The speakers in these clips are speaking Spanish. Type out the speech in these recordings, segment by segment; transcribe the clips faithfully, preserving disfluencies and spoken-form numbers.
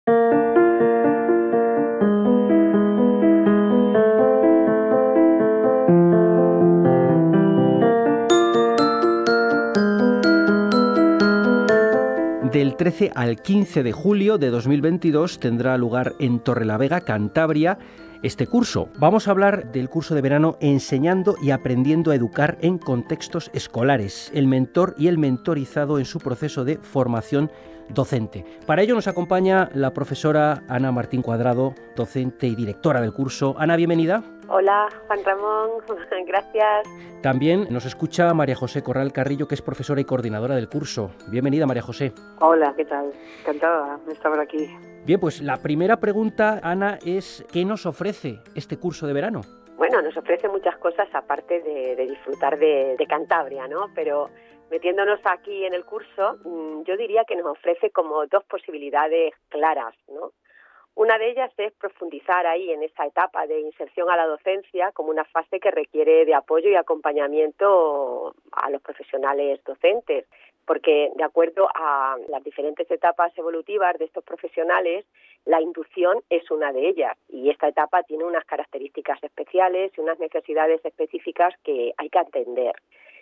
Del trece al quince de julio de dos mil veintidós tendrá lugar en Torrelavega, Cantabria, este curso. Vamos a hablar del curso de verano Enseñando y aprendiendo a educar en contextos escolares, el mentor y el mentorizado en su proceso de formación docente. Para ello nos acompaña la profesora Ana Martín Cuadrado, docente y directora del curso. Ana, bienvenida. Hola, Juan Ramón, gracias. También nos escucha María José Corral Carrillo, que es profesora y coordinadora del curso. Bienvenida, María José. Hola, ¿qué tal? Encantada de estar aquí. Bien, pues la primera pregunta, Ana, es ¿qué nos ofrece este curso de verano? Bueno, nos ofrece muchas cosas aparte de, de disfrutar de, de Cantabria, ¿no? Pero metiéndonos aquí en el curso, yo diría que nos ofrece como dos posibilidades claras, ¿no? Una de ellas es profundizar ahí en esa etapa de inserción a la docencia como una fase que requiere de apoyo y acompañamiento a los profesionales docentes, porque de acuerdo a las diferentes etapas evolutivas de estos profesionales, la inducción es una de ellas y esta etapa tiene unas características especiales y unas necesidades específicas que hay que atender.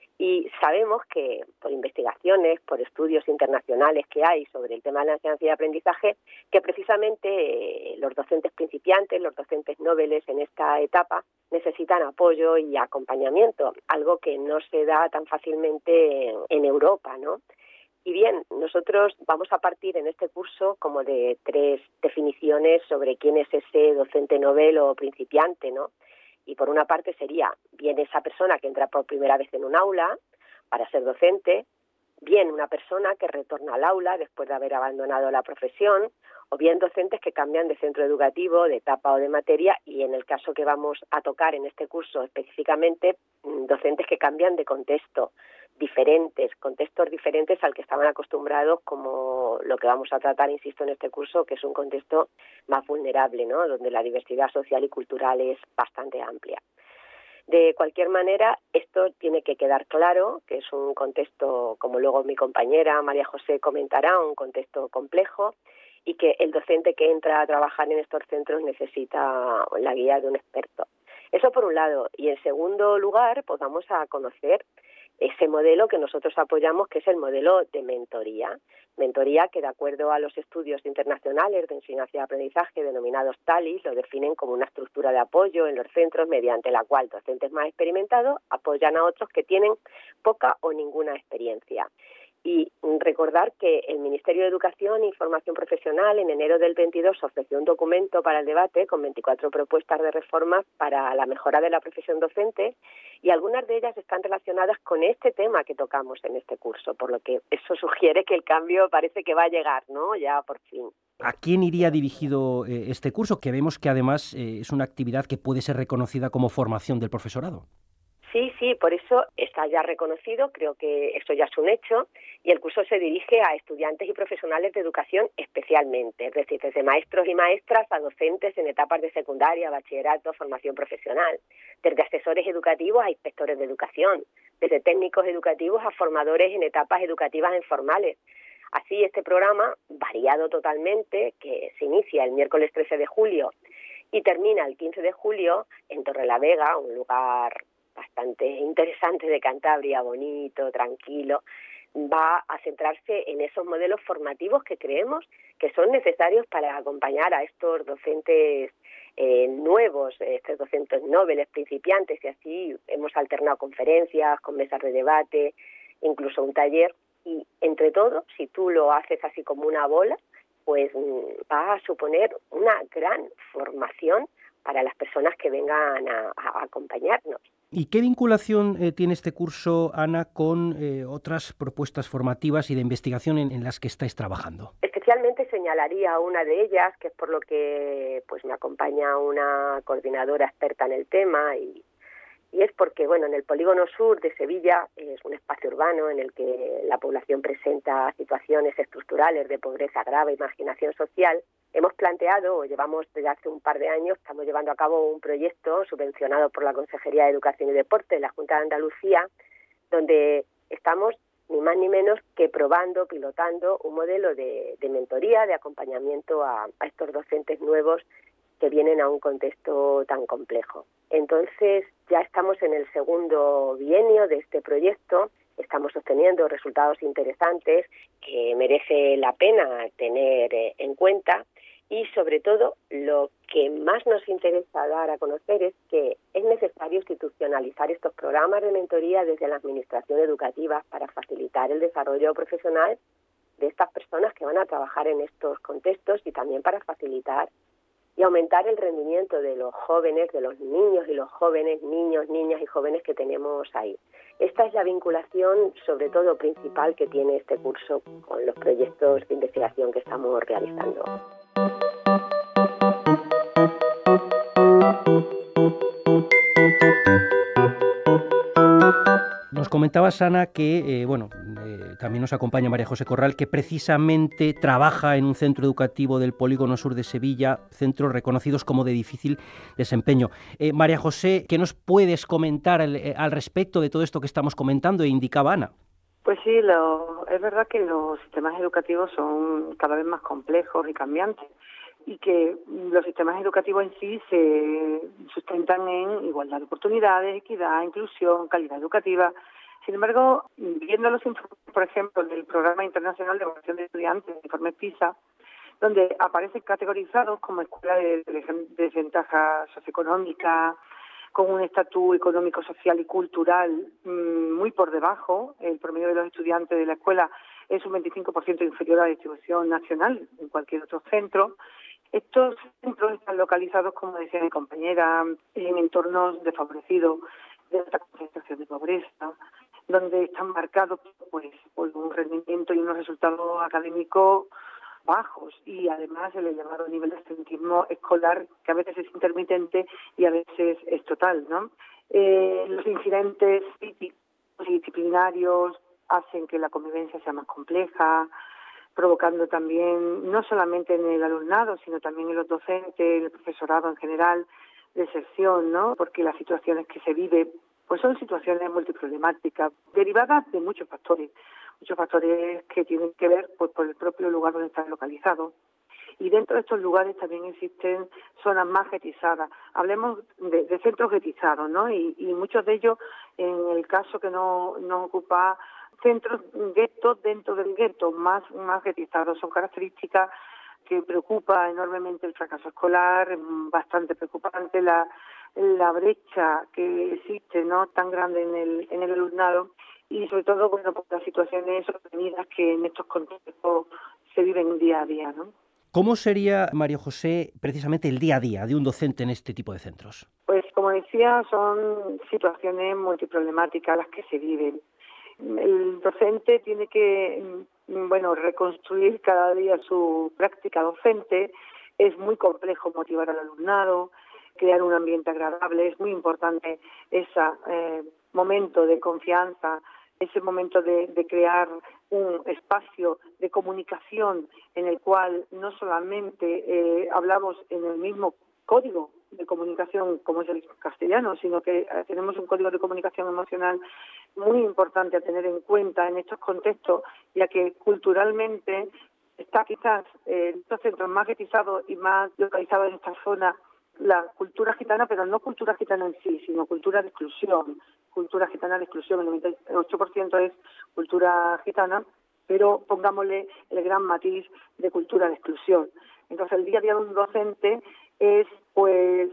Y sabemos que por investigaciones, por estudios internacionales que hay sobre el tema de la enseñanza y aprendizaje, que precisamente los docentes principiantes, los docentes noveles en esta etapa necesitan apoyo y acompañamiento, algo que no se da tan fácilmente en Europa, ¿no? Y bien, nosotros vamos a partir en este curso como de tres definiciones sobre quién es ese docente novel o principiante, ¿no? Y por una parte sería bien esa persona que entra por primera vez en un aula para ser docente, bien una persona que retorna al aula después de haber abandonado la profesión, o bien docentes que cambian de centro educativo, de etapa o de materia, y en el caso que vamos a tocar en este curso específicamente, docentes que cambian de contexto, diferentes, contextos diferentes al que estaban acostumbrados, como lo que vamos a tratar, insisto, en este curso, que es un contexto más vulnerable, ¿no? Donde la diversidad social y cultural es bastante amplia. De cualquier manera, esto tiene que quedar claro, que es un contexto, como luego mi compañera María José comentará, un contexto complejo, y que el docente que entra a trabajar en estos centros necesita la guía de un experto. Eso por un lado. Y en segundo lugar, pues vamos a conocer ese modelo que nosotros apoyamos, que es el modelo de mentoría. Mentoría que, de acuerdo a los estudios internacionales de enseñanza y aprendizaje denominados TALIS, lo definen como una estructura de apoyo en los centros mediante la cual docentes más experimentados apoyan a otros que tienen poca o ninguna experiencia. Y recordar que el Ministerio de Educación e Formación Profesional en enero del veintidós ofreció un documento para el debate con veinticuatro propuestas de reformas para la mejora de la profesión docente, y algunas de ellas están relacionadas con este tema que tocamos en este curso, por lo que eso sugiere que el cambio parece que va a llegar, ¿no? Ya por fin. ¿A quién iría dirigido eh, este curso? Que vemos que además eh, es una actividad que puede ser reconocida como formación del profesorado. Sí, sí, por eso está ya reconocido, creo que eso ya es un hecho, y el curso se dirige a estudiantes y profesionales de educación especialmente, es decir, desde maestros y maestras a docentes en etapas de secundaria, bachillerato, formación profesional, desde asesores educativos a inspectores de educación, desde técnicos educativos a formadores en etapas educativas informales. Así, este programa, variado totalmente, que se inicia el miércoles trece de julio y termina el quince de julio en Torrelavega, un lugar bastante interesante de Cantabria, bonito, tranquilo, va a centrarse en esos modelos formativos que creemos que son necesarios para acompañar a estos docentes eh, nuevos, estos docentes noveles, principiantes, y así hemos alternado conferencias con mesas de debate, incluso un taller, y entre todo, si tú lo haces así como una bola, pues va a suponer una gran formación para las personas que vengan a, a acompañarnos. ¿Y qué vinculación eh, tiene este curso, Ana, con eh, otras propuestas formativas y de investigación en, en las que estáis trabajando? Especialmente señalaría una de ellas, que es por lo que pues me acompaña una coordinadora experta en el tema, y, y es porque, bueno, en el polígono sur de Sevilla es un espacio urbano en el que la población presenta situaciones estructurales de pobreza grave y marginación social. Hemos planteado, o llevamos desde hace un par de años, estamos llevando a cabo un proyecto subvencionado por la Consejería de Educación y Deporte de la Junta de Andalucía, donde estamos ni más ni menos que probando, pilotando un modelo de, de mentoría, de acompañamiento a, a estos docentes nuevos que vienen a un contexto tan complejo. Entonces, ya estamos en el segundo bienio de este proyecto, estamos obteniendo resultados interesantes que merece la pena tener en cuenta y, sobre todo, lo que más nos interesa dar a conocer es que es necesario institucionalizar estos programas de mentoría desde la administración educativa para facilitar el desarrollo profesional de estas personas que van a trabajar en estos contextos y también para facilitar y aumentar el rendimiento de los jóvenes, de los niños y los jóvenes, niños, niñas y jóvenes que tenemos ahí. Esta es la vinculación, sobre todo principal, que tiene este curso con los proyectos de investigación que estamos realizando. Nos comentaba Ana que, eh, bueno, eh, también nos acompaña María José Corral, que precisamente trabaja en un centro educativo del Polígono Sur de Sevilla, centros reconocidos como de difícil desempeño. Eh, María José, ¿qué nos puedes comentar al, eh, al respecto de todo esto que estamos comentando? E indicaba Ana. Pues sí, lo, es verdad que los sistemas educativos son cada vez más complejos y cambiantes, y que los sistemas educativos en sí se sustentan en igualdad de oportunidades, equidad, inclusión, calidad educativa. Sin embargo, viendo los informes, por ejemplo, del Programa Internacional de Evaluación de Estudiantes, el informe PISA, donde aparecen categorizados como escuelas de, de desventaja socioeconómica, con un estatus económico, social y cultural mmm, muy por debajo. El promedio de los estudiantes de la escuela es un veinticinco por ciento inferior a la distribución nacional en cualquier otro centro. Estos centros están localizados, como decía mi compañera, en entornos desfavorecidos, de alta concentración de pobreza, donde están marcados pues por un rendimiento y unos resultados académicos bajos y además el elevado nivel de absentismo escolar, que a veces es intermitente y a veces es total, ¿no? Eh, los incidentes críticos y disciplinarios hacen que la convivencia sea más compleja, provocando también, no solamente en el alumnado, sino también en los docentes, en el profesorado en general, deserción, ¿no? Porque las situaciones que se viven pues son situaciones multiproblemáticas, derivadas de muchos factores, muchos factores que tienen que ver pues por el propio lugar donde están localizados. Y dentro de estos lugares también existen zonas más ghettizadas. Hablemos de, de centros ghettizados, ¿no? Y, y muchos de ellos, en el caso que no, no ocupa centros guetos dentro del gueto, más, más ghettizados. Son características que preocupa enormemente el fracaso escolar, bastante preocupante la, la brecha que existe, ¿no?, tan grande en el, en el alumnado, y sobre todo, bueno, por las situaciones sostenidas que en estos contextos se viven día a día, ¿no? ¿Cómo sería, María José, precisamente el día a día de un docente en este tipo de centros? Pues, como decía, son situaciones multiproblemáticas las que se viven. El docente tiene que, bueno, reconstruir cada día su práctica docente. Es muy complejo motivar al alumnado, crear un ambiente agradable. Es muy importante ese eh, momento de confianza, ese momento de, de crear un espacio de comunicación en el cual no solamente eh, hablamos en el mismo código de comunicación como es el castellano, sino que eh, tenemos un código de comunicación emocional muy importante a tener en cuenta en estos contextos, ya que culturalmente está quizás eh, en estos centros más ghettizados y más localizados en esta zona la cultura gitana, pero no cultura gitana en sí, sino cultura de exclusión, cultura gitana de exclusión. El noventa y ocho por ciento es cultura gitana, pero pongámosle el gran matiz de cultura de exclusión. Entonces, el día a día de un docente es, pues,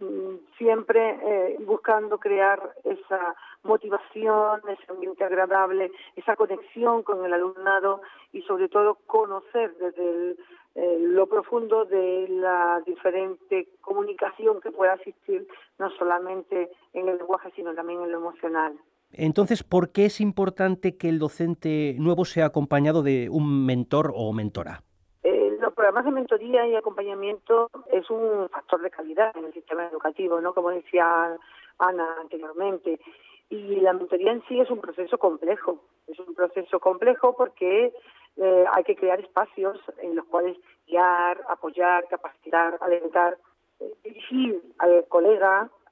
siempre eh, buscando crear esa motivación, ese ambiente agradable, esa conexión con el alumnado y, sobre todo, conocer desde el, eh, lo profundo de la diferente comunicación que pueda existir, no solamente en el lenguaje, sino también en lo emocional. Entonces, ¿por qué es importante que el docente nuevo sea acompañado de un mentor o mentora? Eh, los programas de mentoría y acompañamiento es un factor de calidad en el sistema educativo, ¿no? Como decía Ana anteriormente. Y la mentoría en sí es un proceso complejo. Es un proceso complejo porque eh, hay que crear espacios en los cuales guiar, apoyar, capacitar, alentar, eh, dirigir al colega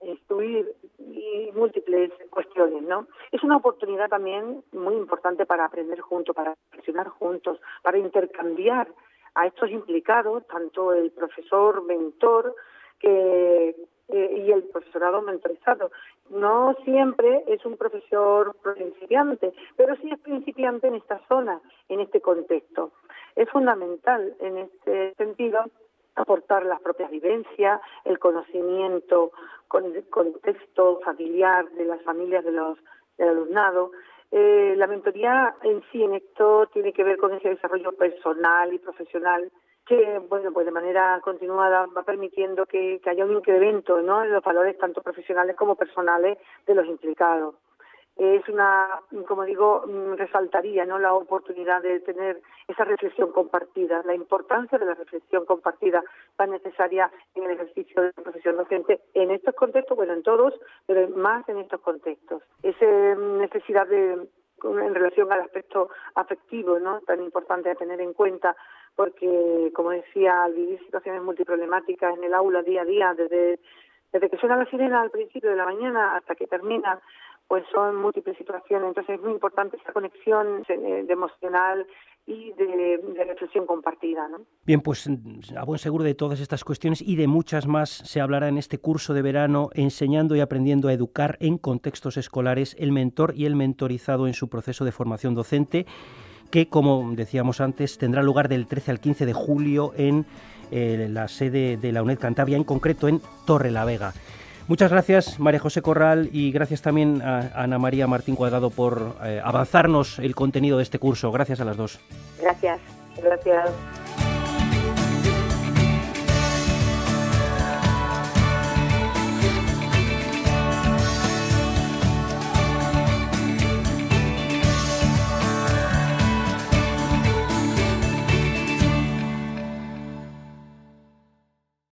instruir y múltiples cuestiones, ¿no? Es una oportunidad también muy importante para aprender juntos, para reflexionar juntos, para intercambiar a estos implicados, tanto el profesor mentor que eh, y el profesorado mentorizado. No siempre es un profesor principiante, pero sí es principiante en esta zona, en este contexto. Es fundamental en este sentido aportar las propias vivencias, el conocimiento con el contexto familiar de las familias de los, del alumnado. Eh, la mentoría en sí en esto tiene que ver con ese desarrollo personal y profesional que, bueno, pues de manera continuada va permitiendo que, que haya un incremento, ¿no?, en los valores tanto profesionales como personales de los implicados. Es una, como digo, resaltaría, ¿no?, la oportunidad de tener esa reflexión compartida, la importancia de la reflexión compartida tan necesaria en el ejercicio de la profesión docente en estos contextos, bueno, en todos, pero más en estos contextos. Esa necesidad de, en relación al aspecto afectivo, ¿no?, tan importante a tener en cuenta, porque, como decía, al vivir situaciones multiproblemáticas en el aula día a día, desde, desde que suena la sirena al principio de la mañana hasta que termina, pues son múltiples situaciones. Entonces es muy importante esa conexión de emocional y de, de reflexión compartida, ¿no? Bien, pues a buen seguro de todas estas cuestiones y de muchas más se hablará en este curso de verano, Enseñando y aprendiendo a educar en contextos escolares, el mentor y el mentorizado en su proceso de formación docente, que, como decíamos antes, tendrá lugar del trece al quince de julio en eh, la sede de la UNED Cantabria, en concreto en Torrelavega. Muchas gracias, María José Corral, y gracias también a Ana María Martín Cuadrado por eh, avanzarnos el contenido de este curso. Gracias a las dos. Gracias. Gracias.